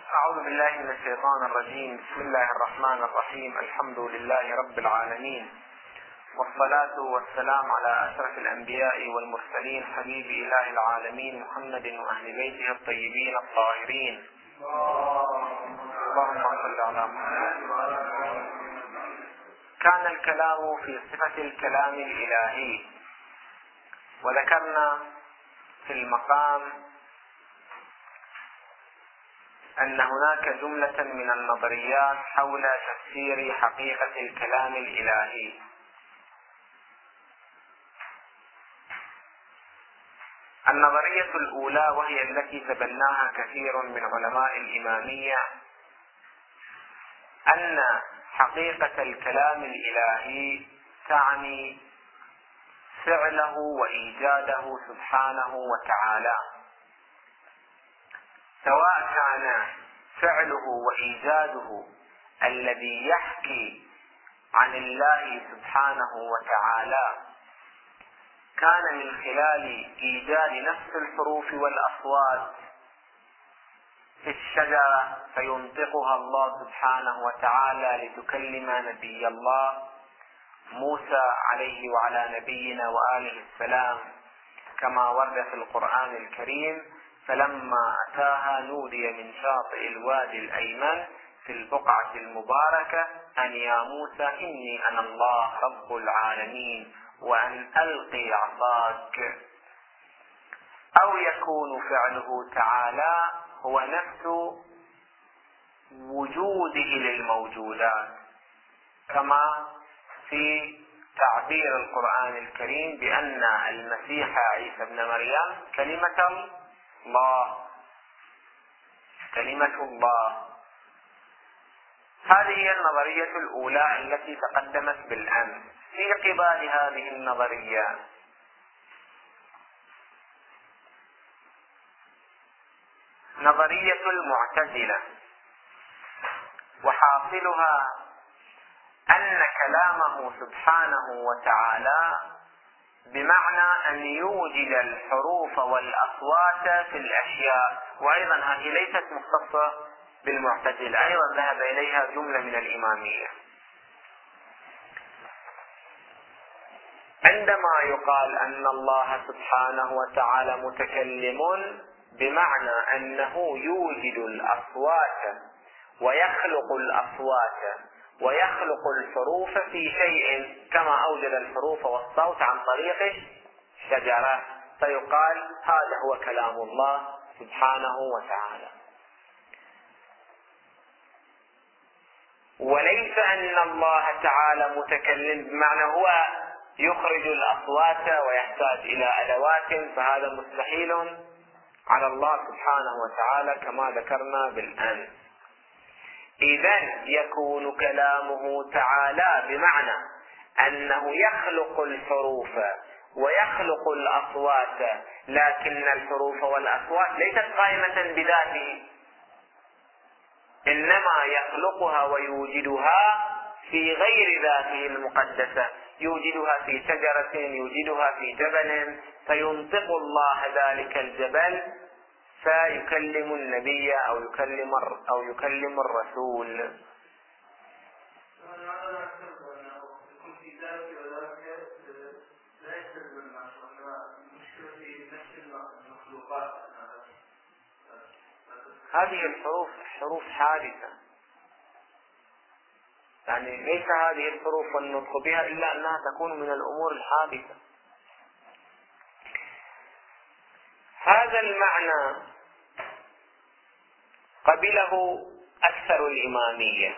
أعوذ بالله من الشيطان الرجيم. بسم الله الرحمن الرحيم. الحمد لله رب العالمين، والصلاة والسلام على أشرف الأنبياء والمرسلين، حبيب إله العالمين محمد وأهل بيته الطيبين الطاهرين. اللهم صل على محمد. كان الكلام في صفة الكلام الإلهي، وذكرنا في المقام أن هناك جملة من النظريات حول تفسير حقيقة الكلام الإلهي. النظرية الأولى، وهي التي تبناها كثير من علماء الإمامية، أن حقيقة الكلام الإلهي تعني فعله وإيجاده سبحانه وتعالى، سواء كان فعله وإيجاده الذي يحكي عن الله سبحانه وتعالى كان من خلال إيجاد نفس الحروف والأصوات في الشجرة فينطقها الله سبحانه وتعالى لتكلم نبي الله موسى عليه وعلى نبينا وآله السلام، كما ورد في القرآن الكريم: فلما أتاها نودي من شاطئ الوادي الأيمن في البقعة المباركة أن يا موسى إني أنا الله رب العالمين وأن ألقي عصاك. أو يكون فعله تعالى هو نفس وجوده للموجودات، كما في تعبير القرآن الكريم بأن المسيح عيسى ابن مريم كلمة الله. هذه هي النظرية الأولى التي تقدمت بالأمس. في قبال هذه النظرية نظرية المعتزلة، وحاصلها أن كلامه سبحانه وتعالى بمعنى أن يوجد الحروف والأصوات في الأشياء. وأيضا هذه ليست مختصة بالمعتزلة، أيضا ذهب إليها جملة من الإمامية. عندما يقال أن الله سبحانه وتعالى متكلم، بمعنى أنه يوجد الأصوات ويخلق الأصوات ويخلق الحروف في شيء، كما أوجد الحروف والصوت عن طريق الشجرة، فيقال هذا هو كلام الله سبحانه وتعالى. وليس أن الله تعالى متكلم بمعنى هو يخرج الأصوات ويحتاج إلى أدوات، فهذا مستحيل على الله سبحانه وتعالى كما ذكرنا بالأمس. إذن يكون كلامه تعالى بمعنى أنه يخلق الحروف ويخلق الأصوات، لكن الحروف والأصوات ليست قائمة بذاته، إنما يخلقها ويوجدها في غير ذاته المقدسة، يوجدها في شجرة، يوجدها في جبل، فينطق الله ذلك الجبل فيكلم النبي أو يكلم الرسول. هذه الحروف حروف حادثة، يعني ليس هذه الحروف والنطق بها إلا أنها تكون من الأمور الحادثة. هذا المعنى قبله أكثر الإمامية،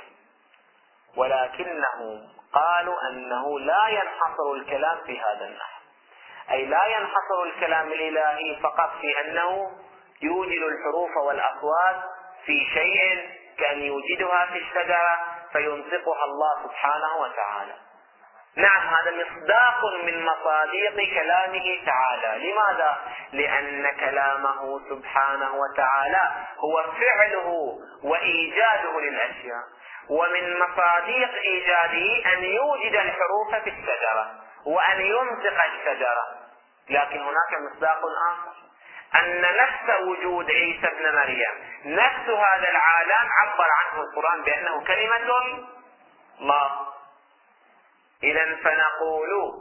ولكنهم قالوا أنه لا ينحصر الكلام في هذا النحو، أي لا ينحصر الكلام الإلهي فقط في أنه يوجد الحروف والأصوات في شيء كأن يوجدها في الشجرة فينطقها الله سبحانه وتعالى. نعم، هذا مصداق من مصادق كلامه تعالى. لماذا؟ لأن كلامه سبحانه وتعالى هو فعله وإيجاده للأشياء، ومن مصادق إيجاده أن يوجد الحروف في الشجرة وأن ينطق الشجرة. لكن هناك مصداق آخر، أن نفس وجود عيسى ابن مريم، نفس هذا العالم عبر عنه القرآن بأنه كلمة الله. إذا فنقول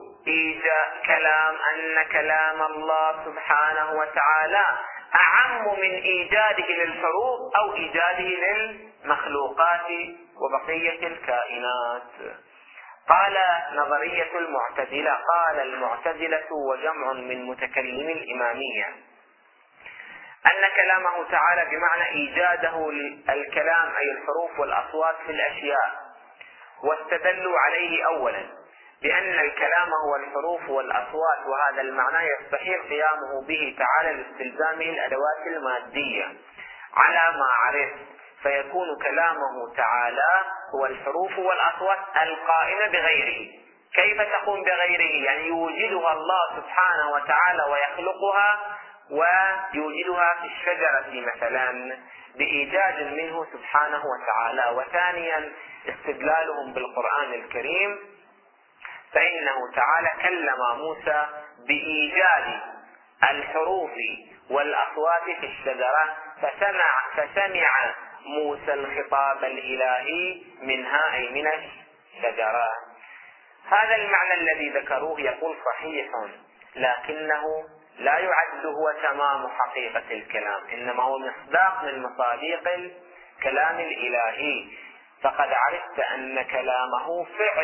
أن كلام الله سبحانه وتعالى أعم من إيجاده للحروف أو إيجاده للمخلوقات وبقية الكائنات. قال نظرية المعتزلة، قال المعتزلة وجمع من متكلم الإمامية أن كلامه تعالى بمعنى إيجاده الكلام أي الحروف والأصوات في الأشياء، واستدلوا عليه أولا بأن الكلام هو الحروف والأصوات، وهذا المعنى يستحيل قيامه به تعالى لاستلزامه الأدوات المادية على ما عرف، فيكون كلامه تعالى هو الحروف والأصوات القائمة بغيره. كيف تقوم بغيره؟ يعني يوجدها الله سبحانه وتعالى ويخلقها، ويوجدها في الشجرة مثلا بإيجاد منه سبحانه وتعالى. وثانيا استدلالهم بالقرآن الكريم، فإنه تعالى كلم موسى بإيجاد الحروف والأصوات في الشجرة، فسمع موسى الخطاب الإلهي منها أي من الشجرة. هذا المعنى الذي ذكروه يقول صحيح، لكنه لا يعد هو تمام حقيقة الكلام، إنما هو مصداق من مصادق الكلام الإلهي. فقد عرفت أن كلامه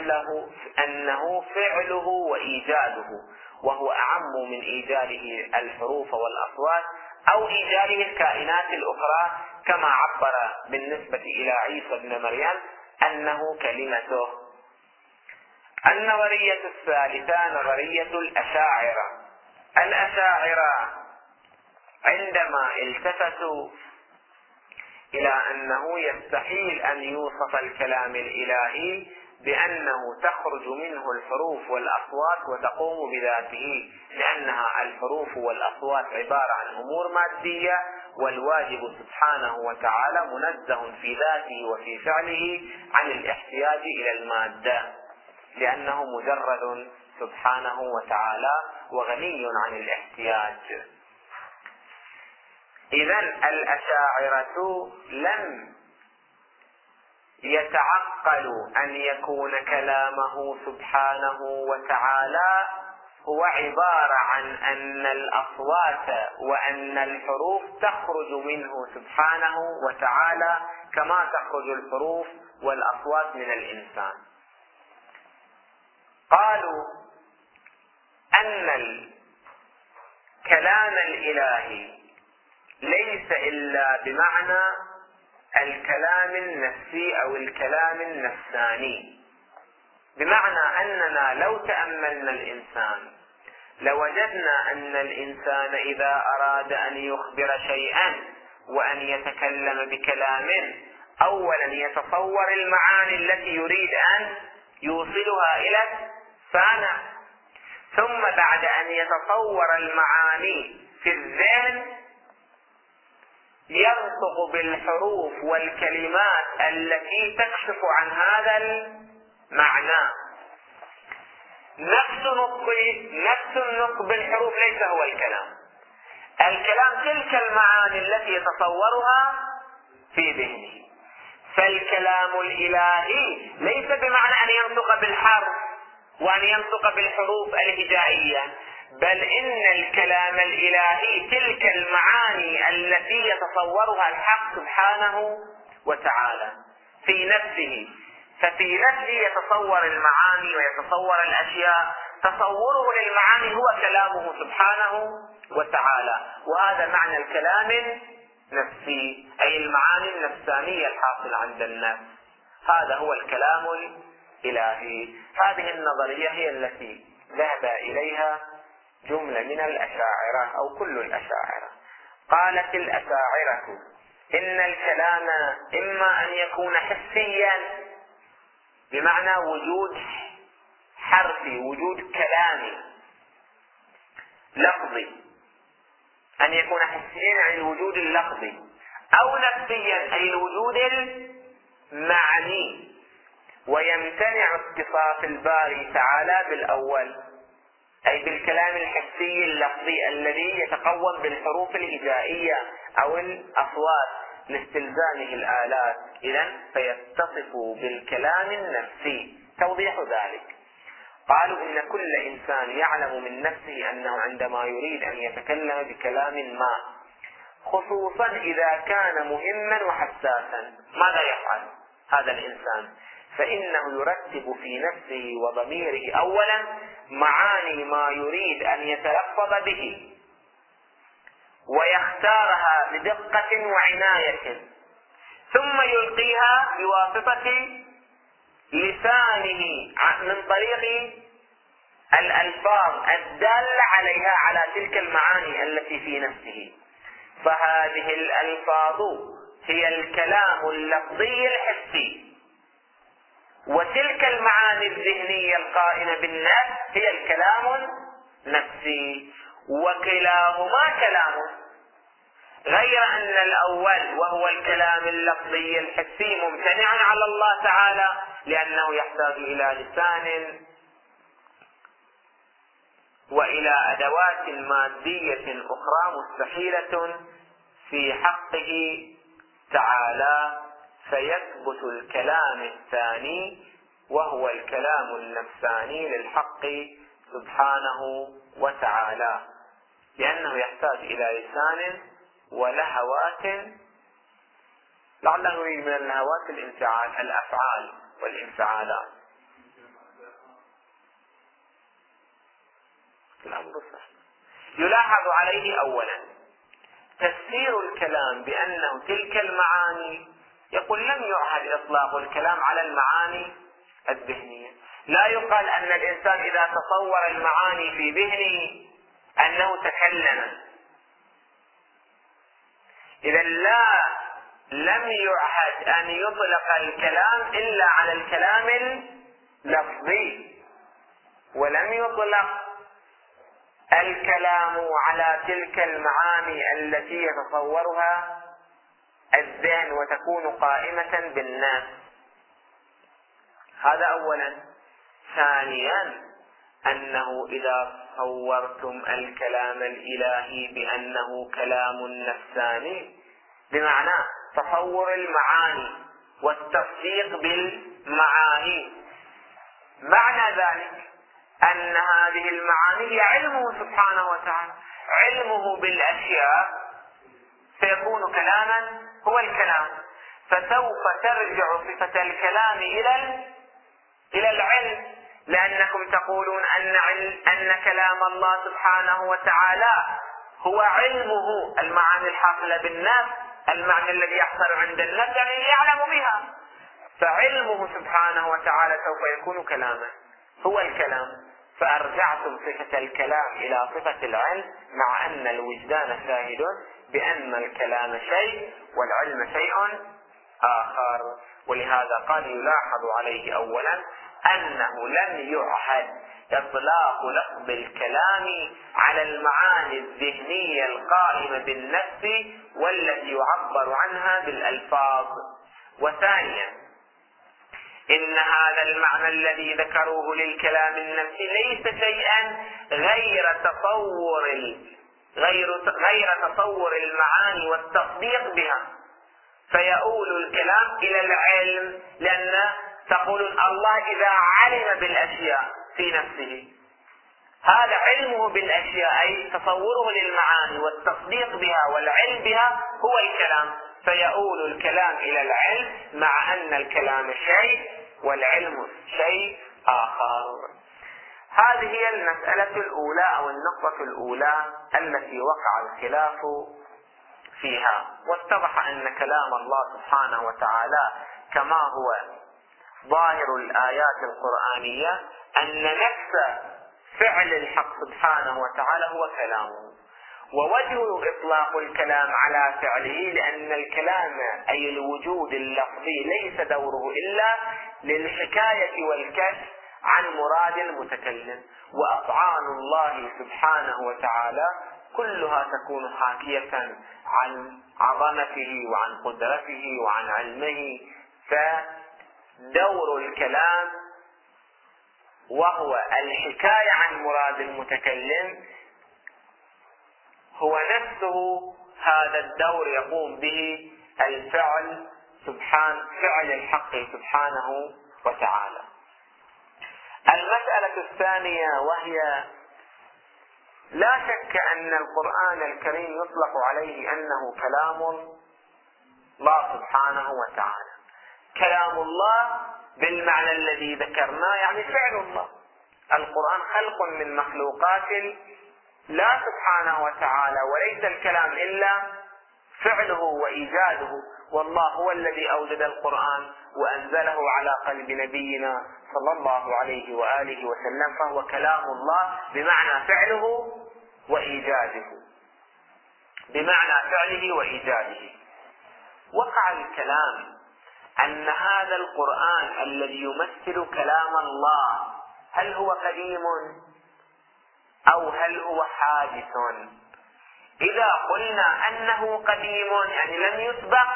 فعله وإيجاده، وهو أعم من إيجاده الحروف والأصوات أو إيجاده الكائنات الأخرى، كما عبر بالنسبة إلى عيسى بن مريم أنه كلمته. النظرية الثالثة نظرية الأشاعرة. الأشاعرة عندما التفتوا إلى أنه يستحيل أن يوصف الكلام الإلهي بأنه تخرج منه الحروف والأصوات وتقوم بذاته، لأنها الحروف والأصوات عبارة عن أمور مادية، والواجب سبحانه وتعالى منزه في ذاته وفي فعله عن الاحتياج إلى المادة، لأنه مجرد سبحانه وتعالى وغني عن الاحتياج. إذن الأشاعرة لم يتعقلوا أن يكون كلامه سبحانه وتعالى هو عبارة عن أن الأصوات وأن الحروف تخرج منه سبحانه وتعالى كما تخرج الحروف والأصوات من الإنسان. قالوا أن الكلام الإلهي ليس إلا بمعنى الكلام النفسي أو الكلام النفساني، بمعنى أننا لو تأملنا الإنسان لوجدنا أن الإنسان إذا أراد أن يخبر شيئا وأن يتكلم بكلام، أولا يتصور المعاني التي يريد أن يوصلها إلى السامع، ثم بعد أن يتصور المعاني في الذهن ينطق بالحروف والكلمات التي تكشف عن هذا المعنى. نفس النطق بالحروف ليس هو الكلام. الكلام تلك المعاني التي يتصورها في ذهنه. فالكلام الإلهي ليس بمعنى أن ينطق بالحرف وأن ينطق بالحروف الهجائية، بل إن الكلام الإلهي تلك المعاني التي يتصورها الحق سبحانه وتعالى في نفسه. ففي نفسه يتصور المعاني ويتصور الأشياء، تصوره للمعاني هو كلامه سبحانه وتعالى، وهذا معنى الكلام النفسي أي المعاني النفسانية الحاصلة عند النفس، هذا هو الكلام الإلهي. هذه النظرية هي التي ذهب إليها جملة من الأشاعرة أو كل الأشاعرة. قالت الأشاعرة إن الكلام إما أن يكون حسيا بمعنى وجود حرفي، وجود كلامي لفظي، أن يكون حسيا عن الوجود اللفظي، أو نفسيا أي الوجود المعني. ويمتنع اتصاف الباري تعالى بالأول أي بالكلام الحسي اللفظي الذي يتقوم بالحروف الهجائية أو الأصوات لاستلزامه الآلات، إذن فيتصف بالكلام النفسي. توضيح ذلك: قالوا إن كل إنسان يعلم من نفسه أنه عندما يريد أن يتكلم بكلام ما، خصوصا إذا كان مهما وحساسا، ماذا يفعل هذا الإنسان؟ فإنه يرتب في نفسه وضميره أولا معاني ما يريد أن يتلفظ به، ويختارها بدقة وعناية، ثم يلقيها بواسطة لسانه من طريق الألفاظ الدالة عليها، على تلك المعاني التي في نفسه. فهذه الألفاظ هي الكلام اللفظي الحسي، وتلك المعاني الذهنية القائمة بالنفس هي الكلام النفسي، وكلاهما كلام، غير أن الأول وهو الكلام اللفظي الحسي ممتنع على الله تعالى، لأنه يحتاج إلى لسان وإلى أدوات مادية أخرى مستحيلة في حقه تعالى، فيثبت الكلام الثاني وهو الكلام النفساني للحق سبحانه وتعالى، لأنه يحتاج إلى لسان ولهوات. لعله يريد من اللهوات الأفعال والانفعالات. يلاحظ عليه أولا تفسير الكلام بأنه تلك المعاني، يقول لم يعهد إطلاق الكلام على المعاني الذهنية. لا يقال أن الإنسان إذا تصور المعاني في ذهنه أنه تكلم، إذا لم يعهد أن يطلق الكلام إلا على الكلام اللفظي، ولم يطلق الكلام على تلك المعاني التي يتصورها الذهن وتكون قائمة بالناس. هذا أولا. ثانيا أنه إذا صورتم الكلام الإلهي بأنه كلام نفساني، بمعنى تصور المعاني والتصديق بالمعاني، معنى ذلك أن هذه المعاني هي علمه سبحانه وتعالى، علمه بالأشياء سيكون كلاما هو الكلام، فسوف ترجع صفة الكلام إلى العلم، لأنكم تقولون أن كلام الله سبحانه وتعالى هو علمه، المعاني الحاصلة بالنفس، المعنى الذي يحصل عند النفس يعني يعلم بها، فعلمه سبحانه وتعالى سوف يكون كلاما هو الكلام، فأرجعتم صفة الكلام إلى صفة العلم، مع أن الوجدان شاهد بأن الكلام شيء والعلم شيء آخر. ولهذا قال يلاحظ عليه أولا أنه لم يعهد إطلاق لفظ الكلام على المعاني الذهنية القائمة بالنفس والتي يعبر عنها بالألفاظ. وثانيا إن هذا المعنى الذي ذكروه للكلام النفسي ليس شيئا غير تصور المعاني والتصديق بها، فيؤول الكلام إلى العلم، لأن تقولون الله إذا علم بالأشياء في نفسه، هذا علمه بالأشياء أي تصوره للمعاني والتصديق بها والعلم بها هو الكلام، فيؤول الكلام إلى العلم، مع أن الكلام شيء والعلم شيء آخر. هذه هي المسألة الأولى أو النقطة الأولى التي وقع الخلاف فيها. واتضح أن كلام الله سبحانه وتعالى كما هو ظاهر الآيات القرآنية أن نفس فعل الحق سبحانه وتعالى هو كلامه، ووجه إطلاق الكلام على فعله لأن الكلام أي الوجود اللفظي ليس دوره إلا للحكاية والكشف عن مراد المتكلم، وأفعال الله سبحانه وتعالى كلها تكون حاكية عن عظمته وعن قدرته وعن علمه، فدور الكلام وهو الحكاية عن مراد المتكلم، هو نفسه هذا الدور يقوم به الفعل فعل الحق سبحانه وتعالى. المسألة الثانية وهي لا شك أن القرآن الكريم يطلق عليه أنه كلام الله سبحانه وتعالى. كلام الله بالمعنى الذي ذكرناه يعني فعل الله. القرآن خلق من مخلوقات الله سبحانه وتعالى، وليس الكلام إلا فعله وإيجاده، والله هو الذي أوجد القرآن وأنزله على قلب نبينا صلى الله عليه وآله وسلم، فهو كلام الله بمعنى فعله وإيجاده، بمعنى فعله وإيجاده. وقع الكلام أن هذا القرآن الذي يمثل كلام الله هل هو قديم أو هل هو حادث؟ إذا قلنا أنه قديم يعني لم يسبق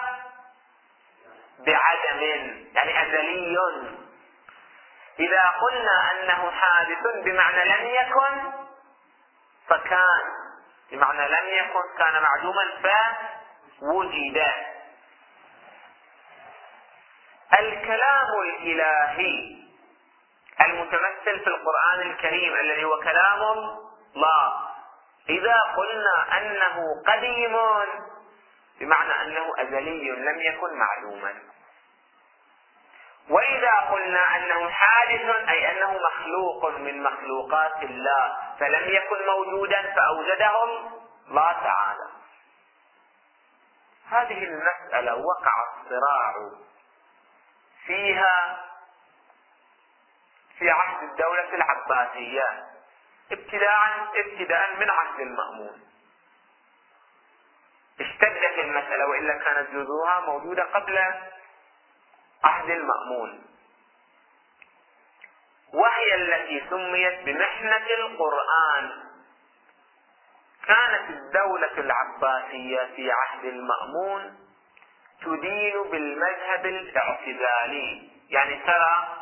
بعدم، يعني أزلي. إذا قلنا أنه حادث بمعنى لم يكن فكان، بمعنى لم يكن كان معدوما فوجد. الكلام الإلهي المتمثل في القرآن الكريم الذي هو كلام الله، إذا قلنا أنه قديم بمعنى أنه أزلي لم يكن معلوما. وإذا قلنا أنه حادث أي أنه مخلوق من مخلوقات الله فلم يكن موجودا فأوجده الله تعالى. هذه المسألة وقع الصراع فيها في عهد الدولة العباسية ابتداء من عهد المأمون. اشتدت المسألة، وإلا كانت جذورها موجودة قبل عهد المأمون، وهي التي سميت بمحنة القرآن. كانت الدولة العباسية في عهد المأمون تدين بالمذهب الاعتزالي، يعني ترى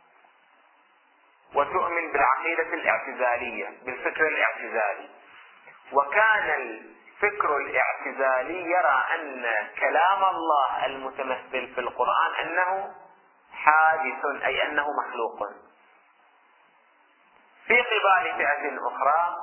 وتؤمن بالعقيدة الاعتزالية، بالفكر الاعتزالي. وكان الفكر الاعتزالي يرى أن كلام الله المتمثل في القرآن أنه حادث أي أنه مخلوق. في قبال فئة أخرى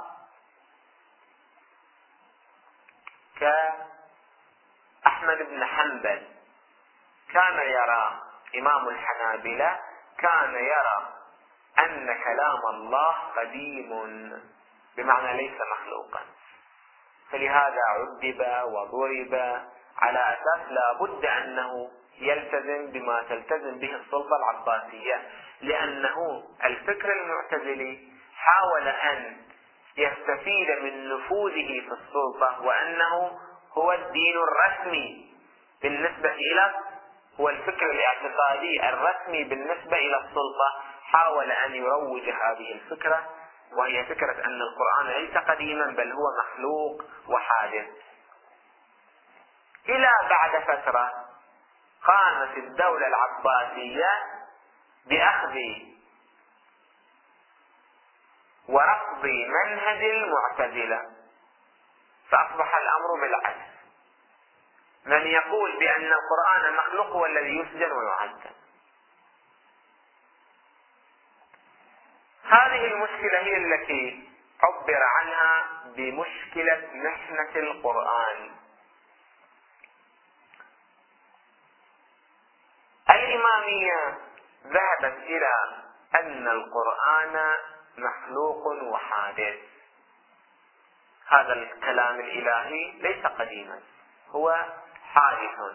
كأحمد بن حنبل كان يرى، إمام الحنابلة كان يرى أن كلام الله قديم بمعنى ليس مخلوقا، فلهذا عذب وضرب على أساس لا بد أنه يلتزم بما تلتزم به السلطة العباسية، لأنه الفكر المعتزلي حاول أن يستفيد من نفوذه في السلطة، وأنه هو الدين الرسمي بالنسبة إلى، هو الفكر الاعتقادي الرسمي بالنسبة إلى السلطة. حاول أن يروج هذه الفكرة، وهي فكرة أن القرآن ليس قديما بل هو مخلوق وحادث. إلى بعد فترة قامت الدولة العباسية بأخذ ورفض منهج المعتزلة، فأصبح الأمر بالعكس. من يقول بأن القرآن مخلوق هو الذي يسجن ويعذب. هذه المشكلة هي التي عبر عنها بمشكلة محنة القرآن. الإمامية ذهبت إلى أن القرآن مخلوق وحادث، هذا الكلام الإلهي ليس قديما، هو حادث.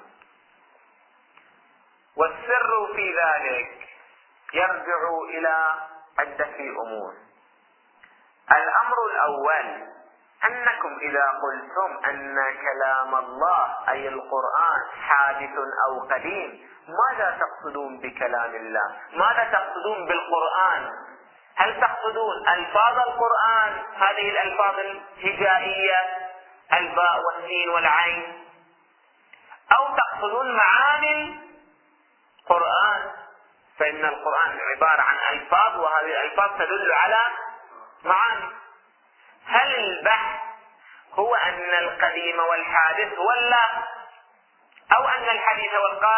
والسر في ذلك يرجع إلى عدة أمور. الأمر الأول أنكم إذا قلتم أن كلام الله أي القرآن حادث أو قديم، ماذا تقصدون بكلام الله؟ ماذا تقصدون بالقرآن؟ هل تقصدون ألفاظ القرآن، هذه الألفاظ الهجائية الباء والسين والعين، أو تقصدون معاني القرآن؟ فإن القرآن عبارة عن ألفاظ، وهذه الألفاظ تدل على معاني. هل البحث هو أن القديم والحادث هو الله، أو أن الحديث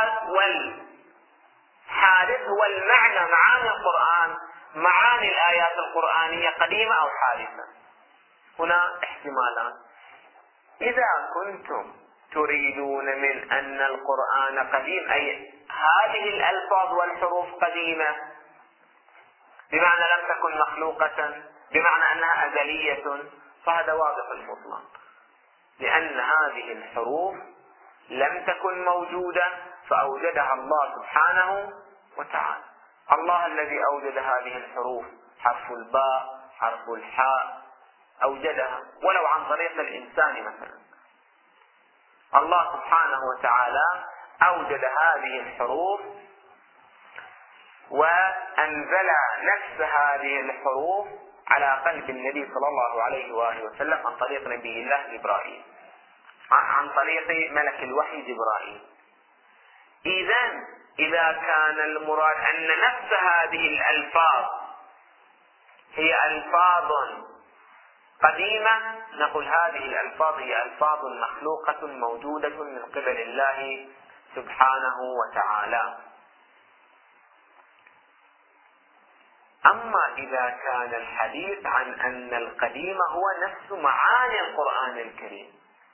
والحادث هو المعنى، معاني القرآن، معاني الآيات القرآنية قديمة أو حادثة؟ هنا احتمالان. إذا كنتم تريدون من أن القرآن قديم، أي هذه الألفاظ والحروف قديمة بمعنى لم تكن مخلوقة، بمعنى أنها أزلية، فهذا واضح المطلق، لأن هذه الحروف لم تكن موجودة فأوجدها الله سبحانه وتعالى. الله الذي أوجد هذه الحروف، حرف الباء، حرف الحاء، أوجدها ولو عن طريق الإنسان مثلا. الله سبحانه وتعالى أوجد هذه الحروف وأنزل نفس هذه الحروف على قلب النبي صلى الله عليه وآله وسلم عن طريق نبي الله جبرائيل، عن طريق ملك الوحي جبرائيل. إذا كان المراد أن نفس هذه الألفاظ هي ألفاظ قديمة، نقول هذه الألفاظ هي ألفاظ مخلوقة موجودة من قبل الله سبحانه وتعالى. أما إذا كان الحديث عن أن القديم هو نفس معاني القرآن الكريم،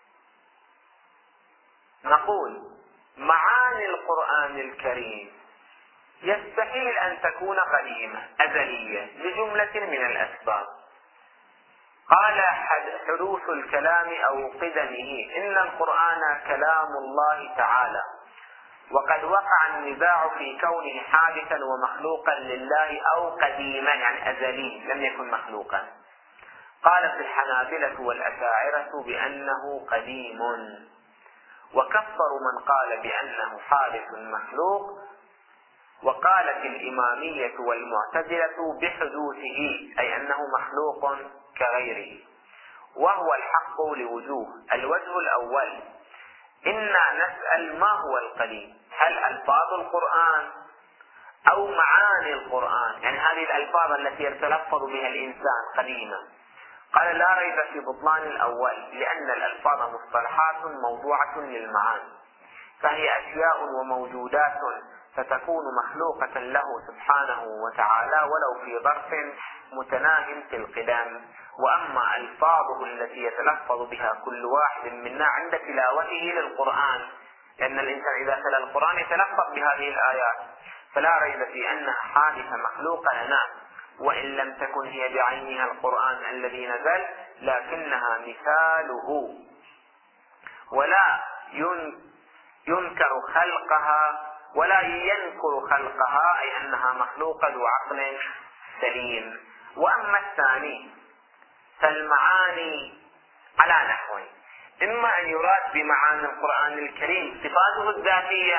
نقول معاني القرآن الكريم يستحيل أن تكون قديمة أزلية لجملة من الأسباب. قال حدوث الكلام أو قدمه إن القرآن كلام الله تعالى، وقد وقع النزاع في كونه حادثا ومخلوقا لله أو قديما يعني أزلي لم يكن مخلوقا. قالت الحنابلة والأشاعرة بأنه قديم، وكفروا من قال بأنه حادث مخلوق، وقالت الإمامية والمعتزلة بحدوثه أي أنه مخلوق كغيره، وهو الحق لوجوه. الوجه الأول، إنا نسأل ما هو القديم، هل ألفاظ القرآن أو معاني القرآن؟ يعني هذه الألفاظ التي يتلفظ بها الإنسان قديمة. قال لا ريب في بطلان الأول، لأن الألفاظ مصطلحات موضوعة للمعاني، فهي أشياء وموجودات فتكون مخلوقة له سبحانه وتعالى ولو في ظرف متناه في القدم. وأما ألفاظه التي يتلفظ بها كل واحد منا عند تلاوته للقرآن، لأن الإنسان إذا تلا القرآن يتلفظ بهذه الآيات، فلا ريب في أنها حادثة مخلوقة لنا، وإن لم تكن هي بعينها القرآن الذي نزل، لكنها مثاله، ولا ينكر خلقها ولا ينكر خلقها، أي أنها مخلوقة ذو عقل سليم. وأما الثاني فالمعاني على نحوين، إما أن يراد بمعاني القرآن الكريم صفاته الذاتية،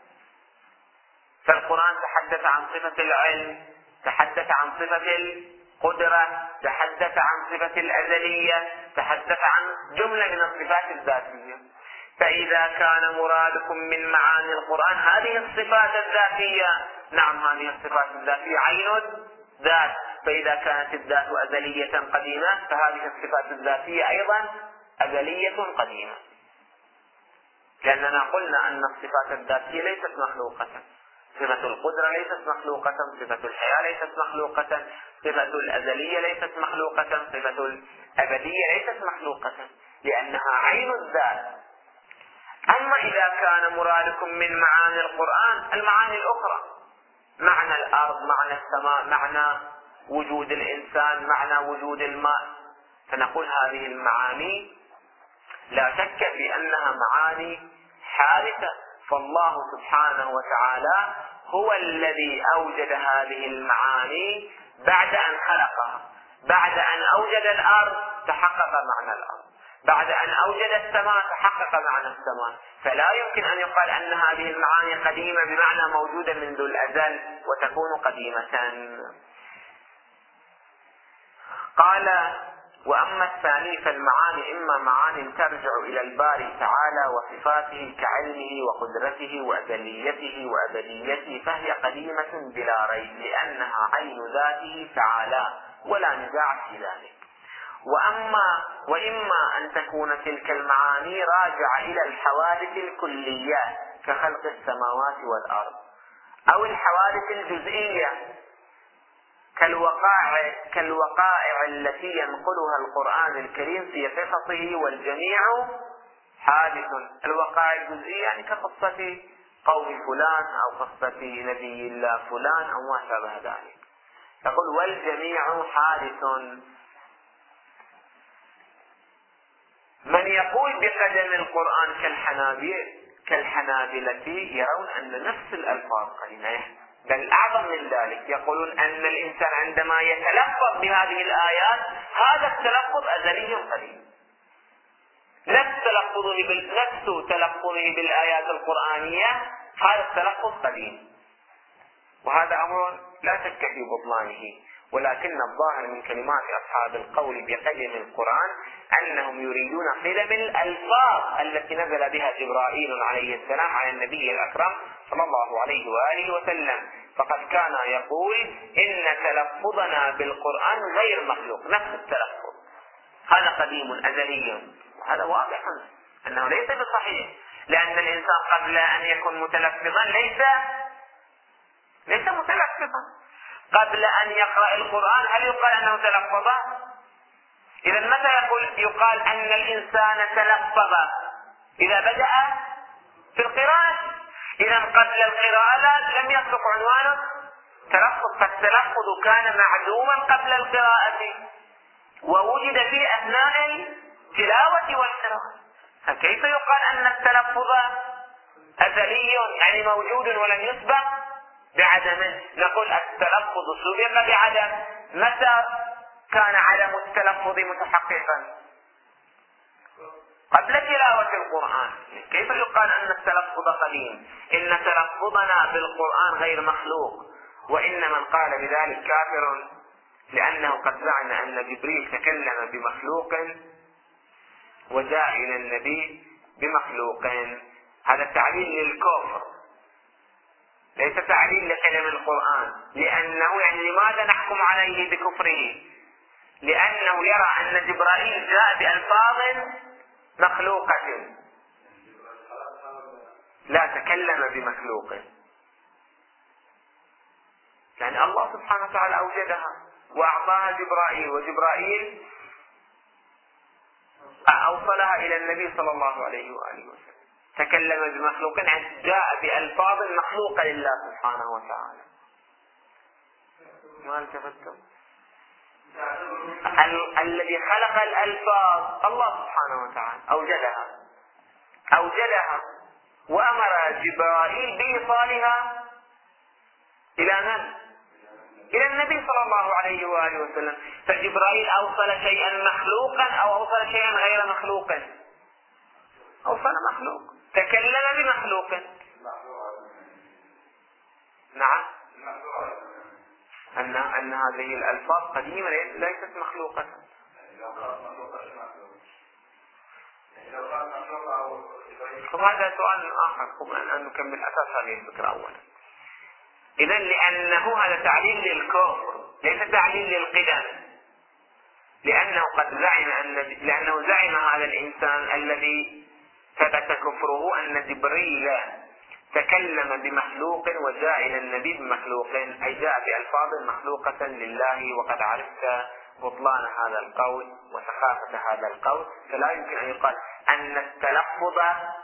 فالقرآن تحدث عن صفة العلم، تحدث عن صفة القدرة، تحدث عن صفة الأزلية، تحدث عن جملة من الصفات الذاتية. فإذا كان مرادكم من معاني القرآن هذه الصفات الذاتية، نعم هذه الصفات الذاتية عين ذات، فإذا كانت الذات أزلية قديمة فهذه الصفات الذاتية أيضا أزلية قديمة، لأننا قلنا أن الصفات الذاتية ليست مخلوقة، صفة القدرة ليست مخلوقة، صفة الحياة ليست مخلوقة، صفة الأزلية ليست مخلوقة، صفة الأبدية ليست مخلوقة، لأنها عين الذات. أما إذا كان مرادكم من معاني القرآن المعاني الأخرى، معنى الأرض، معنى السماء، معنى وجود الإنسان، معنى وجود الماء، فنقول هذه المعاني لا شك في أنها معاني حادثة، فالله سبحانه وتعالى هو الذي أوجد هذه المعاني بعد أن خلقها. بعد أن أوجد الأرض تحقق معنى الأرض، بعد أن أوجد السماء تحقق معنى السماء، فلا يمكن أن يقال أن هذه المعاني قديمة بمعنى موجودة منذ الأزل وتكون قديمة. قال وأما الثاني فالمعاني إما معاني ترجع إلى الباري تعالى وصفاته كعلمه وقدرته وأزليته وأبديته، فهي قديمة بلا ريب لأنها عين ذاته تعالى ولا نزاع في ذلك. وإما أن تكون تلك المعاني راجعة إلى الحوادث الكلية كخلق السماوات والأرض، أو الحوادث الجزئية كالوقائع التي ينقلها القرآن الكريم في قصصه والجميع حادث. الوقائع الجزئية يعني كقصة قوم فلان أو قصة نبي الله فلان أو ما شابه ذلك. يقول والجميع حادث. من يقول بقدم القرآن كالحنابلة يرون أن نفس الألفاظ قديمة، بل أعظم من ذلك يقولون أن الإنسان عندما يتلفظ بهذه الآيات هذا التلفظ أزلي قديم، نفس تلفظه بالآيات القرآنية هذا التلفظ قديم، وهذا أمر لا شك في بطلانه. ولكن الظاهر من كلمات أصحاب القول بقدم القرآن أنهم يريدون قدم الألفاظ التي نزل بها جبرائيل عليه السلام على النبي الأكرم صلى الله عليه وآله وسلم، فقد كان يقول إن تلفظنا بالقرآن غير مخلوق، نفس التلفظ هذا قديم أزلي. وهذا واضح أنه ليس بصحيح، لأن الإنسان قبل أن يكون متلفظا ليس متلفظا. قبل أن يقرأ القرآن هل يقال أنه تلفظ؟ إذا متى يقال أن الإنسان تلفظ؟ إذا بدأ في القراءة. إذا قبل القراءة لم يسبق عنوانه تلفظ، فالتلفظ كان معدوما قبل القراءة ووجد في أثناء التلاوة والقراءة، فكيف يقال أن التلفظ أزلي يعني موجود ولم يسبق بعدم؟ نقول التلفظ سبق بعدم. متى كان عدم التلفظ متحققا؟ قبل تلاوة القرآن. كيف يقال أن التلفظ قديم؟ إن تلفظنا بالقرآن غير مخلوق. وإن من قال بذلك كافر، لأنه قد زعم أن جبريل تكلم بمخلوق وجاء إلى النبي بمخلوق. هذا تعليل للكفر ليس تعليل لكلام القرآن، لأنه يعني لماذا نحكم عليه بكفره؟ لأنه يرى أن جبرائيل جاء بألفاظ مخلوقة، لا تكلم بمخلوق، يعني الله سبحانه وتعالى أوجدها وأعطاها جبرائيل، وجبرائيل أوصلها إلى النبي صلى الله عليه وآله وسلم. تكلم بمخلوق يعني جاء بألفاظ مخلوقة لله سبحانه وتعالى. ما التفتم؟ الذي خلق الألفاظ الله سبحانه وتعالى أوجدها وأمر جبرائيل بإيصالها إلى من؟ إلى النبي صلى الله عليه وآله وسلم. فجبرائيل أوصل شيئا مخلوقا أو أوصل شيئا غير مخلوق؟ أوصل مخلوق، تكلم بمخلوق. نعم، أن هذه الألفاظ قديمة ليست مخلوقة. وهذا سؤال آخر، قبل أن نكمل أساس هذه الفكرة أولا. إذن لأنه هذا تعليل للكفر ليس تعليل للقدم، لأنه زعم هذا الإنسان الذي ثبت كفره أن جبريل تكلم بمخلوق وجاء إلى النبي بمخلوق، أي جاء بألفاظ مخلوقة لله. وقد عرفت بطلان هذا القول وسخافة هذا القول، فلا يمكن أن يقال أن التلفظ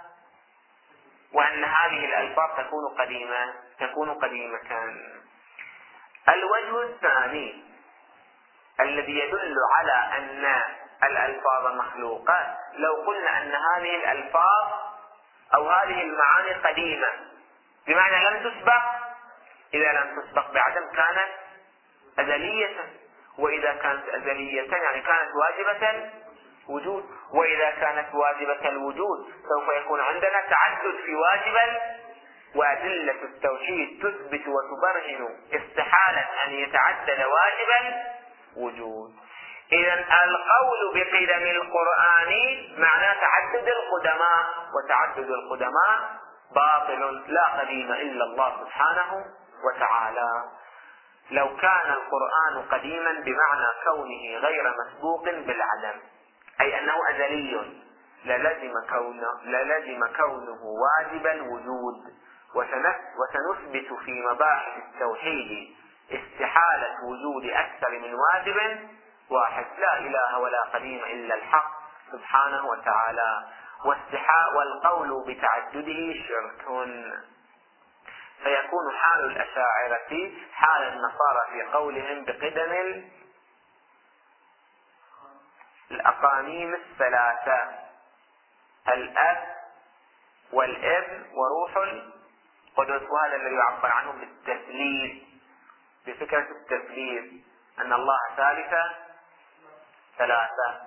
وأن هذه الألفاظ تكون قديمة. الوجه الثاني الذي يدل على أن الألفاظ مخلوقة، لو قلنا أن هذه الألفاظ أو هذه المعاني قديمة بمعنى لم تسبق. إذا لم تسبق بعدم كانت أزلية، وإذا كانت أزلية يعني كانت واجبة الوجود، وإذا كانت واجبة الوجود سوف يكون عندنا تعدد في واجبا، وأدلة التوحيد تثبت وتبرهن استحالة أن يتعدد واجبا وجود. إذا القول بقدم القرآن معناه تعدد القدماء، وتعدد القدماء باطل، لا قديم إلا الله سبحانه وتعالى. لو كان القرآن قديما بمعنى كونه غير مسبوق بالعدم، أي أنه أزلي، للزم كونه واجب الوجود. وسنثبت في مباحث التوحيد استحالة وجود أكثر من واجب واحد، لا إله ولا قديم إلا الحق سبحانه وتعالى. والقول بتعدده شرك، فيكون حال الأشاعرة حال النصارى في قولهم بقدم الأقانيم الثلاثة، الأب والابن وروح القدس. وهذا الذي يعبر عنه بالتثليث، بفكرة التثليث، أن الله ثلاثة،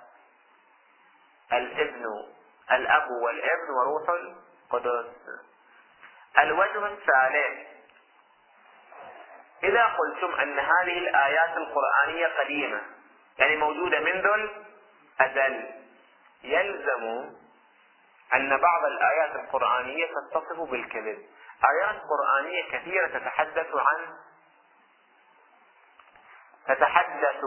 الأب والابن وروح القدس. الوجه الثالث، إذا قلتم أن هذه الآيات القرآنية قديمة، يعني موجودة منذ الأزل، يلزم أن بعض الآيات القرآنية تتصف بالكذب. آيات قرآنية كثيرة تتحدث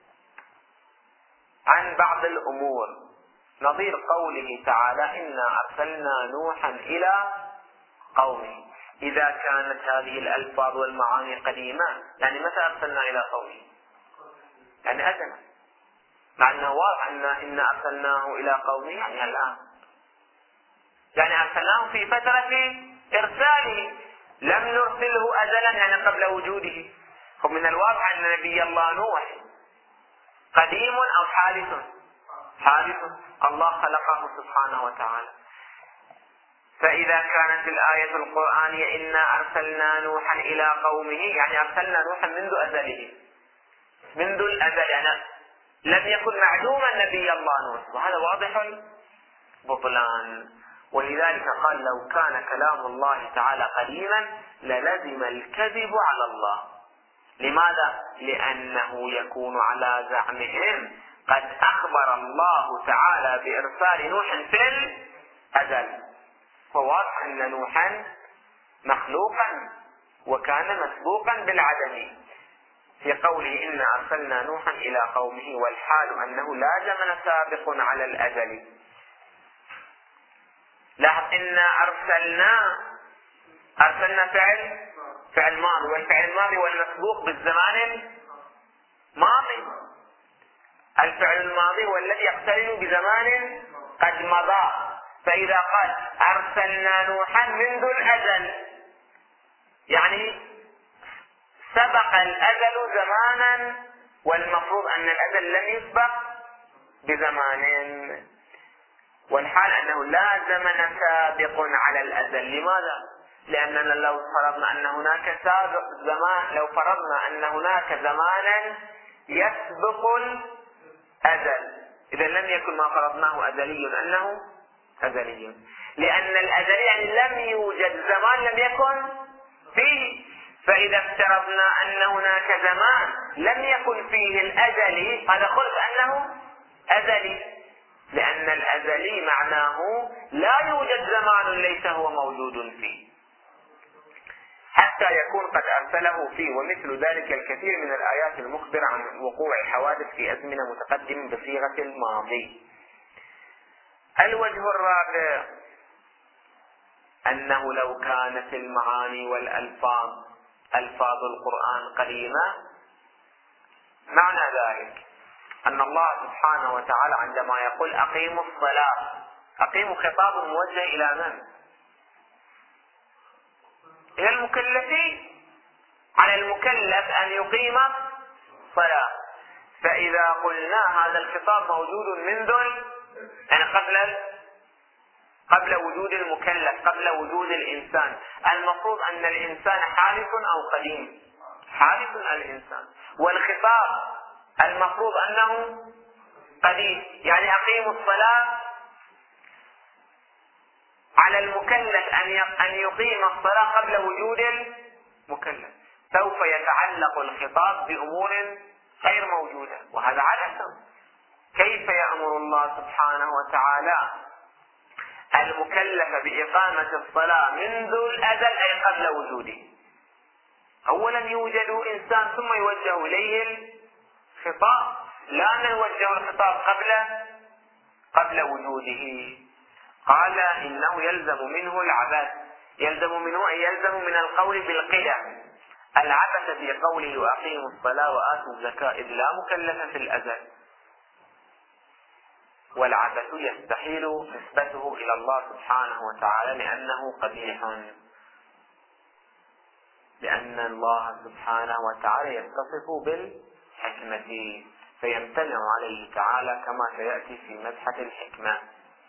عن بعض الأمور، نظير قوله تعالى: إنا أرسلنا نوحا إلى قومه. إذا كانت هذه الألفاظ والمعاني قديمة، يعني متى أرسلنا إلى قومه؟ يعني أزلا، مع أنه واضح أن إنا أرسلناه إلى قومه يعني الآن، يعني أرسلناه في فترة إرساله، لم نرسله أزلا يعني قبل وجوده. ومن الواضح أن نبي الله نوح قديم أو حادث، الله خلقه سبحانه وتعالى. فإذا كانت الآية القرآنية إنا أرسلنا نوحا إلى قومه، يعني أرسلنا نوحا منذ أزله، منذ الأزل، يعني لم يكن معدوما نبي الله نوح، وهذا واضح البطلان. ولذلك قال: لو كان كلام الله تعالى قديما للزم الكذب على الله. لماذا؟ لأنه يكون على زعمهم قد أخبر الله تعالى بإرسال نوح في الأزل، فواضح أن نوحا مخلوقا وكان مسبوقا بالعدم في قوله إنا أرسلنا نوحا إلى قومه، والحال أنه لا زمن سابق على الأزل. لاحظ: إنا أرسلنا فعل ماضي، والفعل الماضي والمسبوق بالزمان الماضي. الفعل الماضي هو الذي يقترن بزمان قد مضى، فإذا قال أرسلنا نوحا منذ الأزل يعني سبق الأزل زمانا، والمفروض أن الأزل لم يسبق بزمان، والحال أنه لا زمن سابق على الأزل. لماذا؟ لأننا لو فرضنا أن هناك زمانا يسبق الأزل، إذا لم يكن ما فرضناه أزلي أنه أزلي، لأن الأزل يعني لم يوجد زمان لم يكن فيه. فإذا افترضنا أن هناك زمان لم يكن فيه الأزلي، هذا خلف أنه أزلي، لأن الأزلي معناه لا يوجد زمان ليس هو موجود فيه، حتى يكون قد أرسله فيه. ومثل ذلك الكثير من الآيات المخبرة عن وقوع حوادث في أزمنة متقدمة بصيغة الماضي. الوجه الرابع أنه لو كانت المعاني والألفاظ ألفاظ القرآن قديمة، معنى ذلك أن الله سبحانه وتعالى عندما يقول أقيموا الصلاة، أقيموا خطاب موجه إلى من؟ إلى المكلفين. على المكلف أن يقيم الصلاة. فإذا قلنا هذا الخطاب موجود منذ يعني قبل وجود المكلف، قبل وجود الإنسان، المفروض أن الإنسان حادث أو قديم؟ حادث الإنسان، والخطاب المفروض أنه قديم، يعني أقيموا الصلاة على المكلف أن يقيم الصلاة قبل وجود المكلف. سوف يتعلق الخطاب بأمور غير موجودة، وهذا عبث. كيف يأمر الله سبحانه وتعالى المكلف بإقامة الصلاة منذ الأزل أي قبل وجوده؟ أولا يوجد إنسان ثم يوجه إليه الخطاب، لا نوجه الخطاب قبل وجوده. قال إنه يلزم منه العبث، يلزم منه أي يلزم من القول بالقدم العبث في قوله وأقيموا الصلاة وآتوا الزكاة، إذ لا مكلف في الأزل، والعبث يستحيل نسبته إلى الله سبحانه وتعالى لأنه قبيح، لأن الله سبحانه وتعالى يتصف بالحكمة فيمتنع عليه تعالى كما سيأتي في مبحث الحكمة.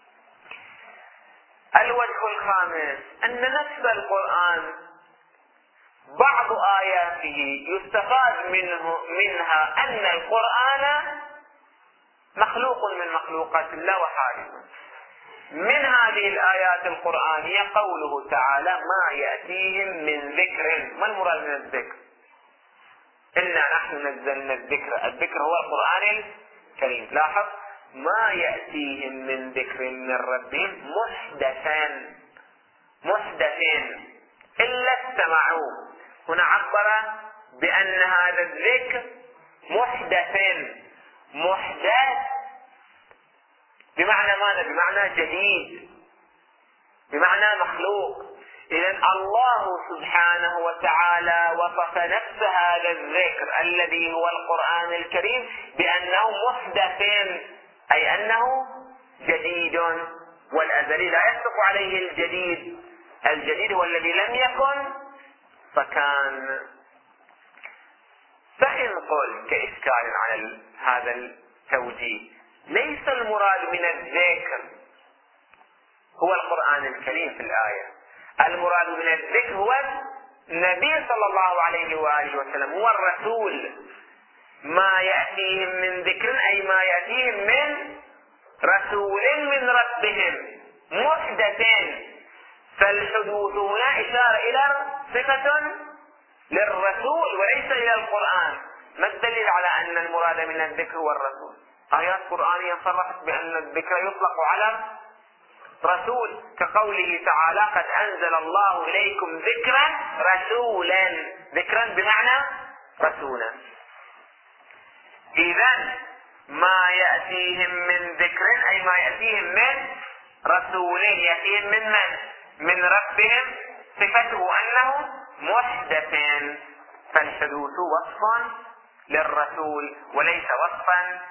الوجه الخامس أن نفس القرآن بعض آياته يستفاد منها أن القرآن مخلوق من مخلوقات الله وحادث. من هذه الآيات القرآنية قوله تعالى ما يأتيهم من ذكر. ما المراد من الذكر؟ إنا نحن نزلنا الذكر، الذكر هو القرآن الكريم. لاحظ ما يأتيهم من ذكر من ربهم محدثين إلا استمعوه. هنا عبر بأن هذا الذكر محدث بمعنى ماذا؟ بمعنى جديد، بمعنى مخلوق. إذن الله سبحانه وتعالى وصف نفس هذا الذكر الذي هو القرآن الكريم بأنه محدث، أي أنه جديد، والأزلي لا يصدق عليه الجديد. الجديد هو الذي لم يكن فكان. فإن قل كإشكال على هذا التوجيه ليس المراد من الذكر هو القرآن الكريم في الآية، المراد من الذكر هو النبي صلى الله عليه وآله وسلم، هو الرسول. ما يأتيهم من ذكر أي ما يأتيهم من رسول من ربهم محدث. فالحدوث هنا إشارة إلى صفة للرسول وليس إلى القرآن. ما الدليل على أن المراد من الذكر هو الرسول؟ آيات قرآنية صرحت بأن الذكر يطلق على رسول، كقوله تعالى قد أنزل الله إليكم ذكرا رسولا، ذكرا بمعنى رسولا. إذن ما يأتيهم من ذكر أي ما يأتيهم من رسول، يأتيهم من ربهم، صفته أنه محدث. فالحدوث وصف للرسول وليس وصفا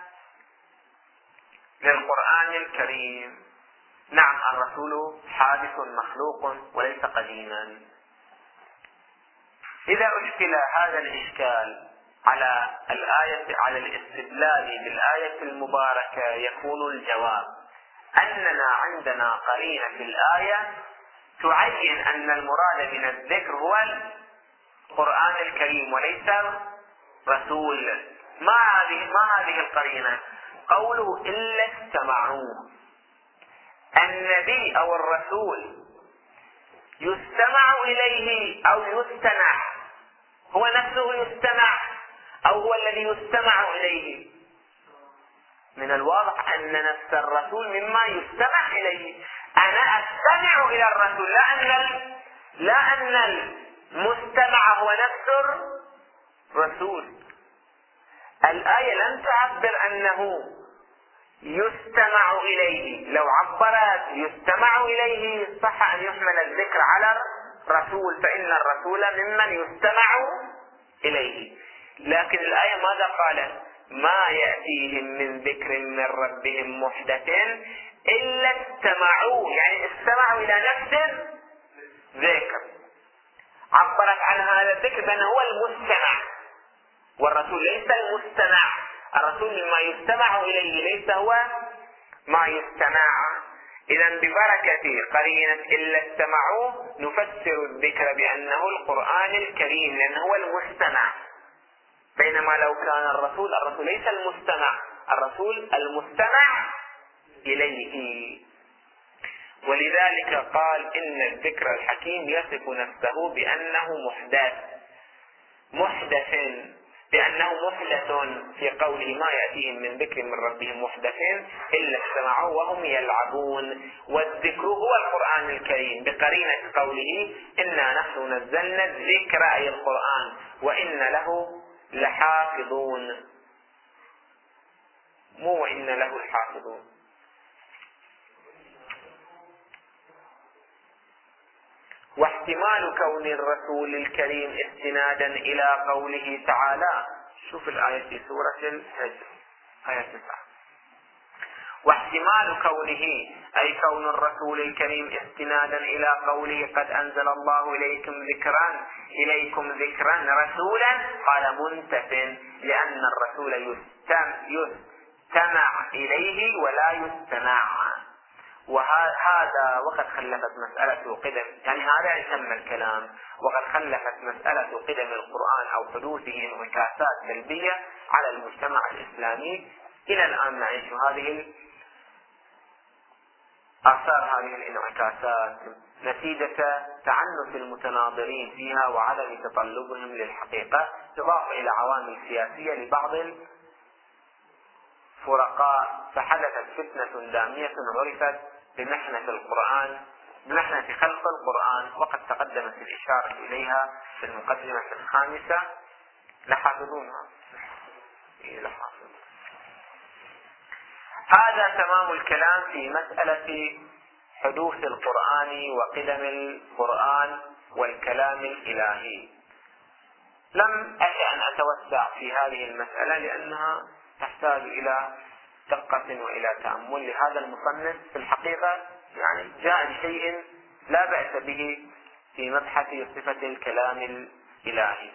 للقرآن الكريم. نعم الرسول حادث مخلوق وليس قديما. إذا أشكل هذا الإشكال على الآية، على الاستدلال بالآية المباركة، يكون الجواب أننا عندنا قرينة في الآية تعين أن المراد من الذكر هو القرآن الكريم وليس رسول. ما هذه القرينة؟ قوله إلا استمعوه. النبي أو الرسول يستمع إليه أو يستمع، هو نفسه يستمع أو هو الذي يستمع إليه؟ من الواضح أن نفس الرسول مما يستمع إليه. أنا أستمع إلى الرسول، لا أن المستمع هو نفس الرسول. الآية لم تعبر أنه يستمع إليه. لو عبرت يستمع إليه صح أن يحمل الذكر على الرسول، فإن الرسول ممن يستمع إليه. لكن الآية ماذا قالت؟ ما يأتيهم من ذكر من ربهم محدث إلا استمعوا، يعني استمعوا إلى نفس ذكر. عبرت عن هذا الذكر بأنه هو المستمع، والرسول ليس المستمع. الرسول مما يستمع إليه ليس هو ما يستمع. إذا ببركة قرينة إلا استمعوه نفسر الذكر بأنه القرآن الكريم لأنه هو المستمع، بينما لو كان الرسول ليس المستمع، الرسول المستمع إليه. ولذلك قال إن الذكر الحكيم يصف نفسه بأنه محدث. بأنه محدث في قوله ما يأتيهم من ذكر من ربهم محدث إلا استمعوا وهم يلعبون. والذكر هو القرآن الكريم بقرينة قوله إنا نحن نزلنا الذكر أي القرآن وإن له لحافظون، مو وإن له الحافظون. واحتمال كون الرسول الكريم استنادا إلى قوله تعالى، شوف الآية في سورة الحجر آية 9، واحتمال كونه أي كون الرسول الكريم استنادا إلى قوله قد أنزل الله إليكم ذكرا رسولا، قال منتف، لأن الرسول يستمع إليه ولا يستمع. وهذا وقد خلفت مسألة قدم، يعني هذا يسمى الكلام، وقد خلفت مسألة قدم القرآن أو حدوثه انعكاسات سلبية على المجتمع الإسلامي. إلى الآن نعيش آثار هذه الانعكاسات نتيجة تعنت المتناظرين فيها وعدم تطلبهم للحقيقة، إضافة إلى عوامل سياسية لبعض الفرقاء، فحدثت فتنة دامية عرفت بمحنة خلق القرآن، وقد تقدمت الإشارة إليها في المقدمة الخامسة. لحافظونها. هذا تمام الكلام في مسألة حدوث القرآن وقدم القرآن والكلام الإلهي. لم أشأ أن أتوسع في هذه المسألة لأنها تحتاج إلى دقة وإلى تأمل لهذا المصنف. في الحقيقة يعني جاء بشيء لا بأس به في مبحث صفة الكلام الإلهي.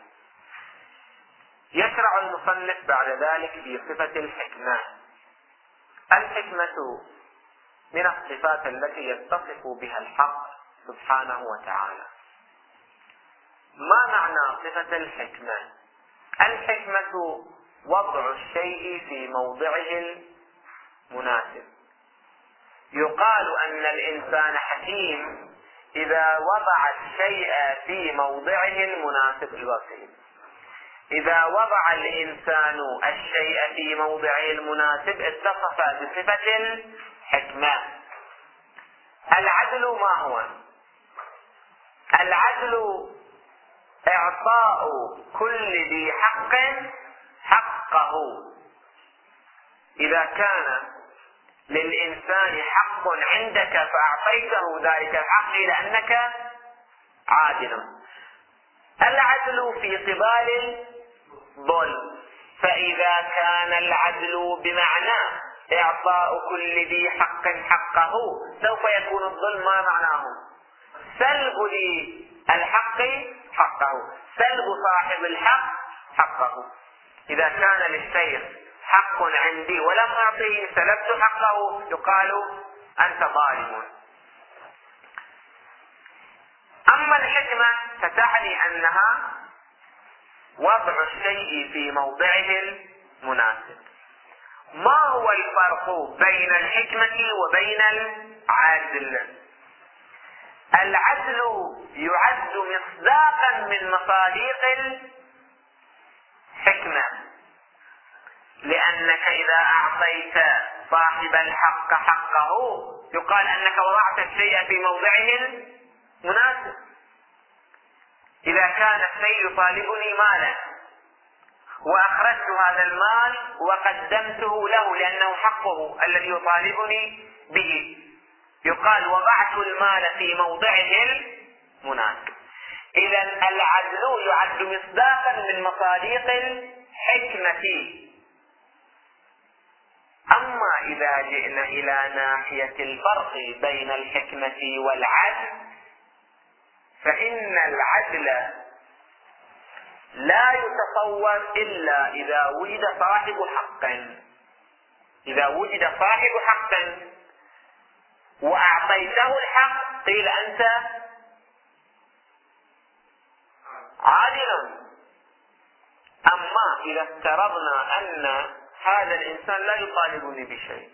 يشرع المصنف بعد ذلك في صفة الحكمة. الحكمة من الصفات التي يتصف بها الحق سبحانه وتعالى. ما معنى صفة الحكمة؟ الحكمة وضع الشيء في موضعه المناسب. يقال أن الإنسان حكيم إذا وضع الشيء في موضعه المناسب الوصيل. إذا وضع الإنسان الشيء في موضعه المناسب اتصف بصفة الحكمة. العدل ما هو؟ العدل إعطاء كل ذي حق حقه. إذا كان للإنسان حق عندك فأعطيته ذلك الحق لأنك عادل. العدل في قبال الظلم، فإذا كان العدل بمعنى إعطاء كل ذي حق حقه، سوف يكون الظلم ما معناه؟ سلب ذي الحق حقه، سلب صاحب الحق حقه. إذا كان للشيء حق عندي ولم أعطيه سلبت حقه يقال أنت ظالم. أما الحكمة فتعني أنها وضع الشيء في موضعه المناسب. ما هو الفرق بين الحكمة وبين العدل؟ العدل يعد مصداقا من مصادق الحكمة، لأنك إذا أعطيت صاحب الحق حقه يقال أنك وضعت الشيء في موضعه المناسب. إذا كان الشيء يطالبني مالا وأخرجت هذا المال وقدمته له لأنه حقه الذي يطالبني به، يقال وضعت المال في موضعه المناسب. إذا العدل يعد مصداقا من مصادق الحكمة. أما إذا جئنا إلى ناحية الفرق بين الحكمة والعدل، فإن العدل لا يتصور إلا إذا وجد صاحب حق. إذا وجد صاحب حق وأعطيته الحق قيل أنت عادل. أما إذا افترضنا أن هذا الإنسان لا يطالبني بشيء،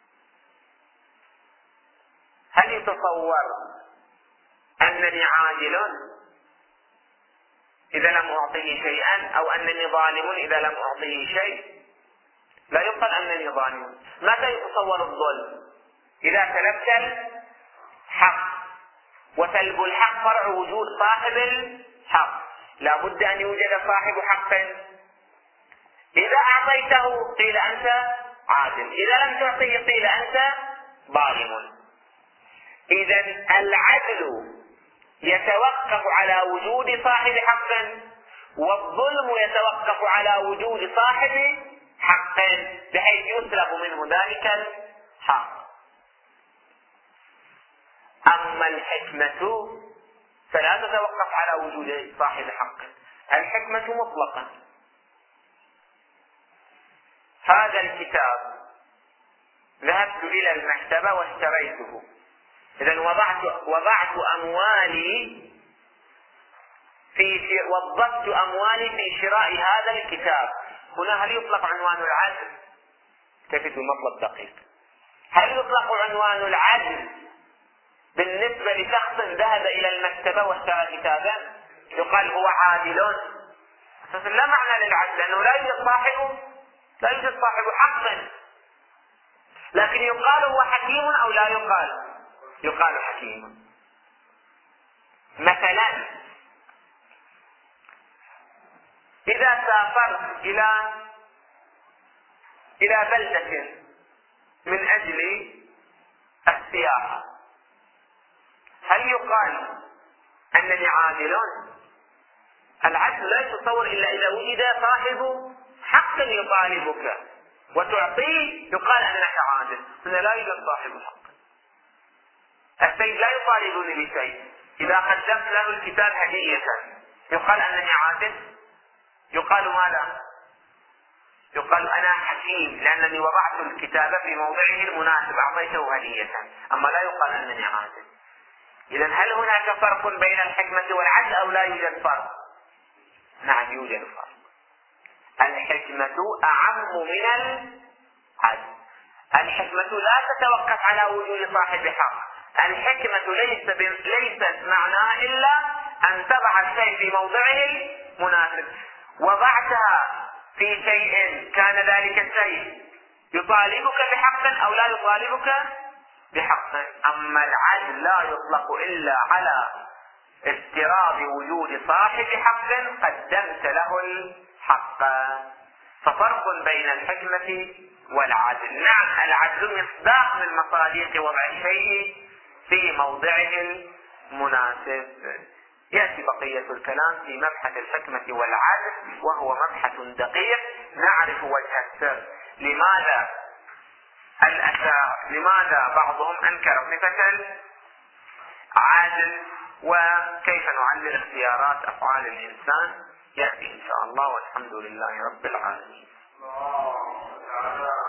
هل يتصور أنني عادل إذا لم لم أعطيه شيئا، أو أنني ظالم إذا لم أعطيه شيء. لا يقال أنني ظالم. متى يتصور الظلم؟ إذا سلبت الحق، وسلب الحق فرع وجود صاحب الحق، لا بد أن يوجد صاحب حق. إذا أعطيته قيل أنت عادل، إذا لم تعطيه قيل أنت ظالم. إذا العدل يتوقف على وجود صاحب حق، والظلم يتوقف على وجود صاحب حق، بحيث يسلب منه ذلك الحق. أما الحكمة فلا تتوقف على وجود صاحب حق، الحكمة مطلقة. هذا الكتاب ذهبت إلى المكتبة واشتريته، إذن وضعت أموالي وظفت أموالي في شراء هذا الكتاب. هنا هل يطلق عنوان العدل؟ تجد المطلب دقيق. هل يطلق عنوان العدل بالنسبة لشخص ذهب إلى المكتبة واشترى كتابا؟ يقال هو عادل؟ لا معنى للعدل، لأنه لا يوجد صاحب حق. لكن يقال هو حكيم أو لا يقال؟ يقال حكيم. مثلا إذا سافرت إلى بلدة من أجل السياحة، هل يقال أنني عادل؟ العدل لا يتصور إلا إذا وجد صاحب حق يطالبك وتعطيه، يقال أنك عادل. هنا لا يوجد صاحب حق. السيد لا يطالبني بشيء، إذا قدمت له الكتاب هدية يقال أنني عادل؟ يقال ماذا؟ يقال أنا حكيم لأنني وضعت الكتاب في موضعه المناسب، أعطيته هدية، أما لا يقال أنني عادل. إذن هل هناك فرق بين الحكمة والعدل أو لا يوجد فرق؟ نعم يوجد فرق. الحكمة أعم من العدل. الحكمة لا تتوقف على وجود صاحب حق. الحكمة ليست معناها إلا أن تضع الشيء في موضعه المناسب. وضعتها في شيء كان ذلك الشيء يطالبك بحق أو لا يطالبك بحق. أما العدل لا يطلق إلا على افتراض وجود صاحب حق قدمت له الحق. ففرق بين الحكمة والعدل. نعم العدل مصداق من مصادق وضع الشيء في موضعه المناسب. يأتي بقية الكلام في مبحث الحكمة والعدل، وهو مبحث دقيق نعرف وجه السر. لماذا بعضهم أنكر صفة العدل، وكيف نعلل اختيارات أفعال الإنسان، يأتي إن شاء الله، والحمد لله رب العالمين.